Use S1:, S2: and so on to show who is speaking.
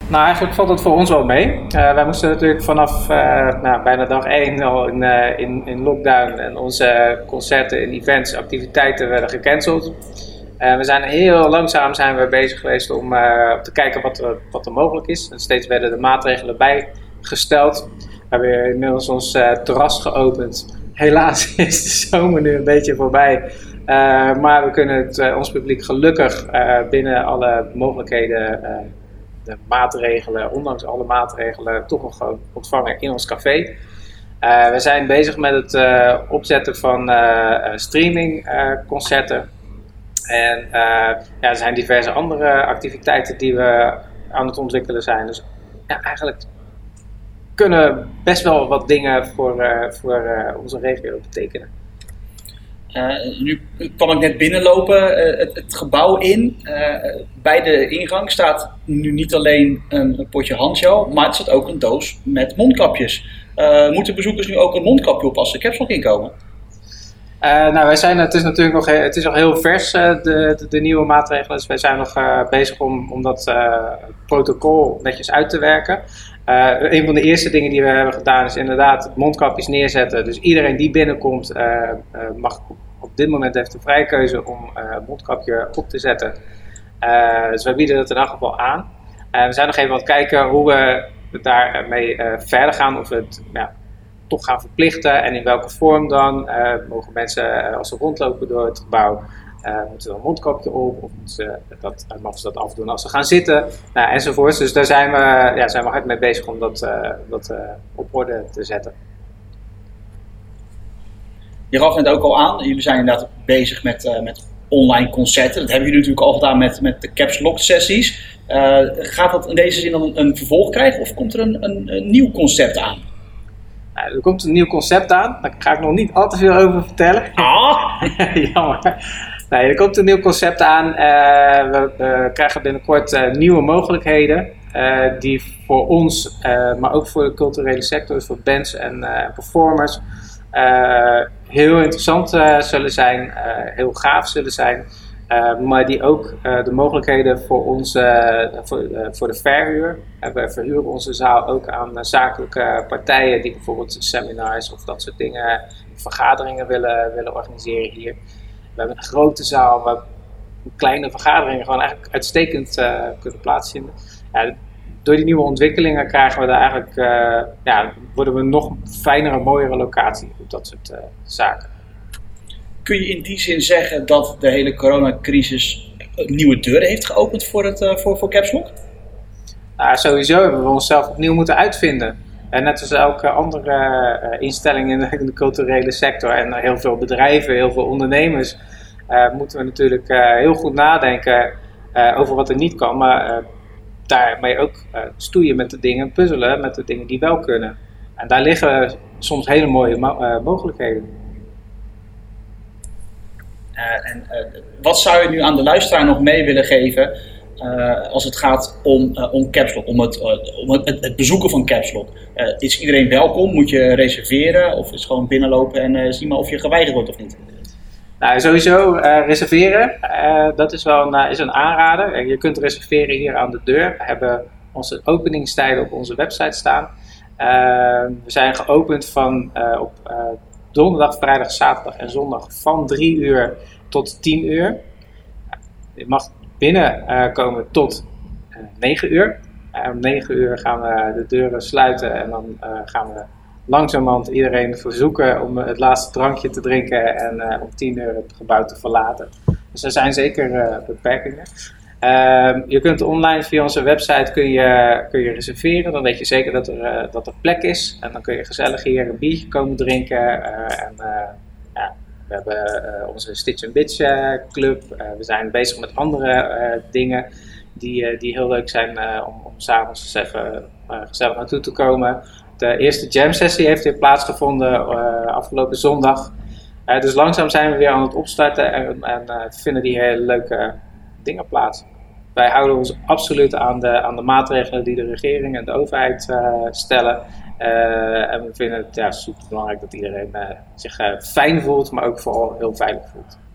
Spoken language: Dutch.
S1: Nou, eigenlijk valt het voor ons wel mee. Wij moesten natuurlijk vanaf bijna dag 1 al in lockdown en onze concerten en events, activiteiten werden gecanceld. We zijn heel langzaam bezig geweest om te kijken wat er mogelijk is. En steeds werden de maatregelen bijgesteld. We hebben inmiddels ons terras geopend. Helaas is de zomer nu een beetje voorbij. Maar we kunnen ons publiek gelukkig binnen alle mogelijkheden, de maatregelen, ondanks alle maatregelen, toch nog gewoon ontvangen in ons café. We zijn bezig met het opzetten van streamingconcerten. En er zijn diverse andere activiteiten die we aan het ontwikkelen zijn. Dus eigenlijk kunnen best wel wat dingen voor onze regio betekenen.
S2: Nu kwam ik net binnenlopen, het gebouw in. Bij de ingang staat nu niet alleen een potje handgel, maar er staat ook een doos met mondkapjes. Moeten bezoekers nu ook een mondkapje op als ze Caps Lock inkomen?
S1: Het is natuurlijk nog heel vers, de nieuwe maatregelen. Dus wij zijn nog bezig om dat protocol netjes uit te werken. Een van de eerste dingen die we hebben gedaan is inderdaad mondkapjes neerzetten. Dus iedereen die binnenkomt mag op dit moment heeft de vrije keuze om een mondkapje op te zetten. Dus wij bieden dat in elk geval aan. We zijn nog even aan het kijken hoe we daarmee verder gaan. Of we het toch gaan verplichten en in welke vorm dan. Mogen mensen als ze rondlopen door het gebouw moeten we een mondkapje op of mogen ze dat afdoen als ze gaan zitten enzovoorts. Dus daar zijn we hard mee bezig om dat op orde te zetten.
S2: Je gaf net ook al aan, jullie zijn inderdaad bezig met online concerten. Dat hebben jullie natuurlijk al gedaan met de Caps Lock sessies. Gaat dat in deze zin dan een vervolg krijgen of komt er een nieuw concept aan?
S1: Er komt een nieuw concept aan, daar ga ik nog niet al te veel over vertellen. Jammer. Nee, er komt een nieuw concept aan. We krijgen binnenkort nieuwe mogelijkheden die voor ons, maar ook voor de culturele sector, dus voor bands en performers, heel interessant zullen zijn, heel gaaf zullen zijn. Maar die ook de mogelijkheden voor ons, voor de verhuur. We verhuren onze zaal ook aan zakelijke partijen die bijvoorbeeld seminars of dat soort dingen, vergaderingen willen organiseren hier. We hebben een grote zaal waar kleine vergaderingen gewoon eigenlijk uitstekend kunnen plaatsvinden. Door die nieuwe ontwikkelingen krijgen we daar eigenlijk, worden we een nog fijnere, mooiere locatie op dat soort zaken.
S2: Kun je in die zin zeggen dat de hele coronacrisis nieuwe deuren heeft geopend voor Caps Lock?
S1: Sowieso hebben we onszelf opnieuw moeten uitvinden. Net als elke andere instelling in de culturele sector en heel veel bedrijven, heel veel ondernemers, moeten we natuurlijk heel goed nadenken over wat er niet kan, maar daarmee ook stoeien met de dingen, puzzelen met de dingen die wel kunnen. En daar liggen soms hele mooie mogelijkheden.
S2: Wat zou je nu aan de luisteraar nog mee willen geven als het gaat om Caps Lock, om het bezoeken van Caps Lock? Is iedereen welkom? Moet je reserveren? Of is het gewoon binnenlopen en zien maar of je geweigerd wordt of niet?
S1: Sowieso reserveren. Dat is wel een aanrader. Je kunt reserveren hier aan de deur. We hebben onze openingstijden op onze website staan. We zijn geopend op donderdag, vrijdag, zaterdag en zondag van 3 uur tot 10 uur. Je mag binnenkomen tot 9 uur. Om 9 uur gaan we de deuren sluiten en dan gaan we langzamerhand iedereen verzoeken om het laatste drankje te drinken en om 10 uur het gebouw te verlaten. Dus er zijn zeker beperkingen. Je kunt online via onze website kun je reserveren, dan weet je zeker dat er plek is. En dan kun je gezellig hier een biertje komen drinken. We hebben onze Stitch & Bitch club. We zijn bezig met andere dingen die heel leuk zijn om s'avonds eens even gezellig naartoe te komen. De eerste jam sessie heeft hier plaatsgevonden afgelopen zondag. Dus langzaam zijn we weer aan het opstarten en vinden die hele leuke dingen plaats. Wij houden ons absoluut aan de maatregelen die de regering en de overheid stellen. En we vinden het super belangrijk dat iedereen zich fijn voelt, maar ook vooral heel veilig voelt.